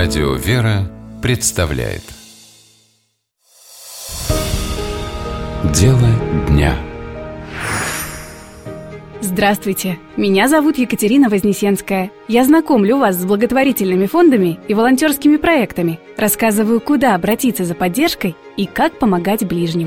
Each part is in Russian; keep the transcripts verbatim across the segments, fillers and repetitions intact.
Радио «Вера» представляет Дело дня. Здравствуйте, меня зовут Екатерина Вознесенская. Я знакомлю вас с благотворительными фондами и волонтерскими проектами, рассказываю, куда обратиться за поддержкой и как помогать ближним.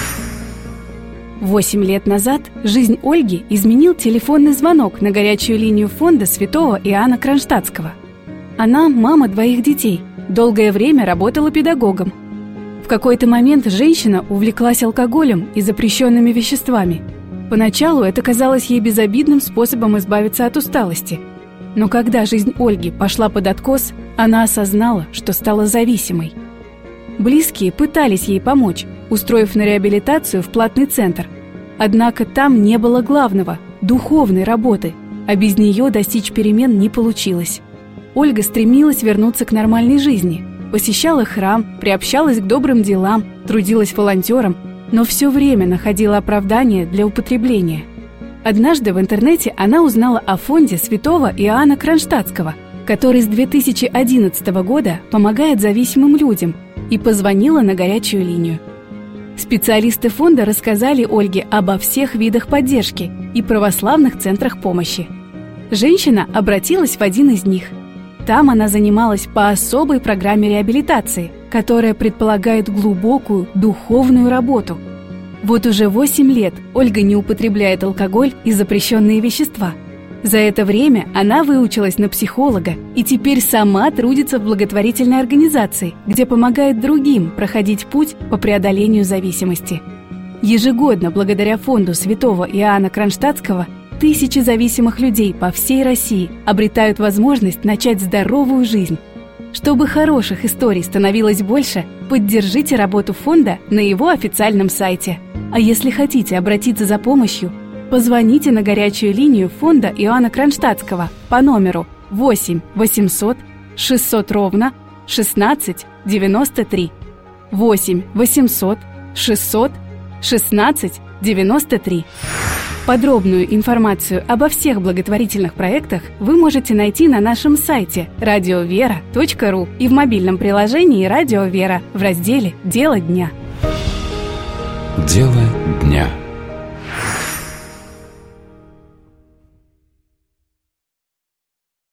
Восемь лет назад жизнь Ольги изменил телефонный звонок на горячую линию фонда святого Иоанна Кронштадтского. Она мама двоих детей, долгое время работала педагогом. В какой-то момент женщина увлеклась алкоголем и запрещенными веществами. Поначалу это казалось ей безобидным способом избавиться от усталости. Но когда жизнь Ольги пошла под откос, она осознала, что стала зависимой. Близкие пытались ей помочь, устроив на реабилитацию в платный центр. Однако там не было главного – духовной работы, а без нее достичь перемен не получилось. Ольга стремилась вернуться к нормальной жизни, посещала храм, приобщалась к добрым делам, трудилась волонтером, но все время находила оправдание для употребления. Однажды в интернете она узнала о фонде святого Иоанна Кронштадтского, который с две тысячи одиннадцатого года помогает зависимым людям, и позвонила на горячую линию. Специалисты фонда рассказали Ольге обо всех видах поддержки и православных центрах помощи. Женщина обратилась в один из них. Там она занималась по особой программе реабилитации, которая предполагает глубокую духовную работу. Вот уже восемь лет Ольга не употребляет алкоголь и запрещенные вещества. За это время она выучилась на психолога и теперь сама трудится в благотворительной организации, где помогает другим проходить путь по преодолению зависимости. Ежегодно, благодаря фонду святого Иоанна Кронштадтского, тысячи зависимых людей по всей России обретают возможность начать здоровую жизнь. Чтобы хороших историй становилось больше, поддержите работу фонда на его официальном сайте. А если хотите обратиться за помощью, позвоните на горячую линию фонда Иоанна Кронштадтского по номеру восемь восемьсот шестьсот ровно шестнадцать девяносто три. восемь восемьсот шестьсот шестнадцать девяносто три. Подробную информацию обо всех благотворительных проектах вы можете найти на нашем сайте радио вера точка ру и в мобильном приложении «Радио Вера» в разделе «Дело дня». Дело дня.